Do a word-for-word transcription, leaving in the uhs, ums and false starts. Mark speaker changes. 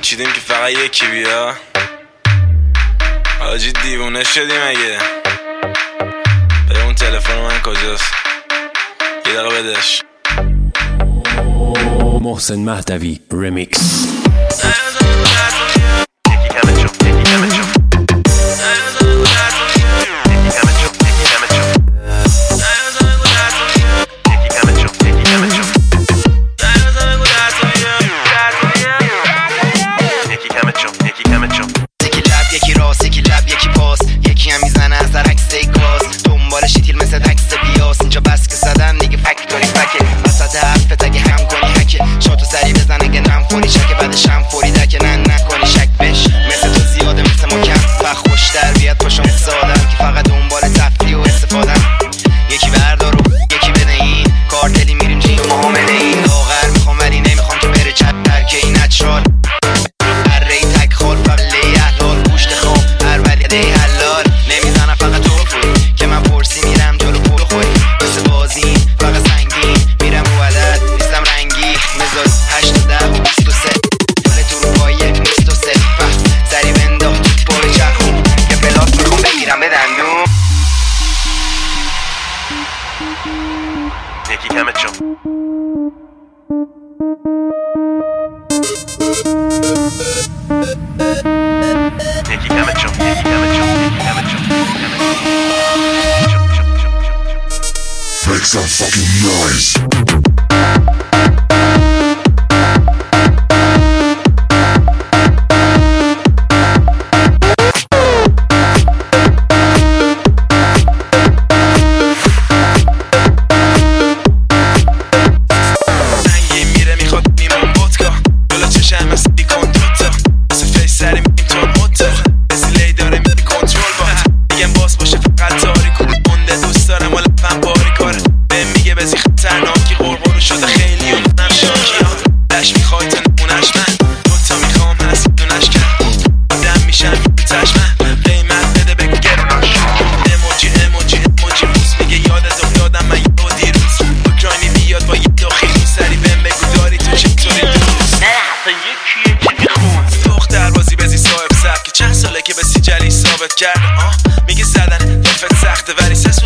Speaker 1: پیچیدیم که فقط یکی بیا. حاجی دیوونه شدی مگه؟ به اون تلفن من کجاست؟ یه دقیقه بدش.
Speaker 2: محسن مهدوی رمیکس.
Speaker 3: یکی راست یکی لب یکی پاس، یکی هم میزنه از هر عکس گاز، دنبال شیتیل مثل دکس بیاس. اینجا بس که زدن دیگه فکتوری فکه، وسط حرفت اگه هم کنی حکه، شاتو سری بزن اگه نم فوری چکه، بعدش هم فوری دکه نه نکنی شک بش. مثل تو زیاده مثل ما کم و خوش در بیاد پاشو مثل آدم که فقط دنبال تفریح و استفادن. یکی بردار و یکی بده این کارتلی میریم جیم و معامله این لاغر میخوام ولی نمیخوام که بره چپ ترکه این نچرال اره تک خال فقلی احلال گوشت خواب هر ولی ده حلال نمیزنم فقط تو خوری که من پرسی میرم جلو پول خوری مثل بازی فقط سنگین میرم رو عدد نیستم رنگی مزاج هشت و ده و بیست و سه پول تو رو پایه نیست و سه پس سری بنداخت تو پای چرخون که پلاس میخوام بگیرم به دندون.
Speaker 4: یکی کمت شو یکی کمت شو یکی کمت شو یکی کمت شو
Speaker 5: Make some fucking noise.
Speaker 1: خطرناکی قربانو شده خیلی اون نفشاکی ها لش میخوای تا نمونش من دوتا میخوام هست دونش کرد آدم میشم تش من قیمت بده بگو گروناش اموجی اموجی اموجی بوس میگه یادت افتادم من یه دیروز اوکراینی بیاد با یه داخلی سری بهم بگو داری تو چطوری دوست
Speaker 4: نه حتی یکیه که میخون
Speaker 1: دختر بازی بزی صاحب سب که چند ساله که به سی جلی ثابت کرده آه میگه زدن دفت سخته ولی سس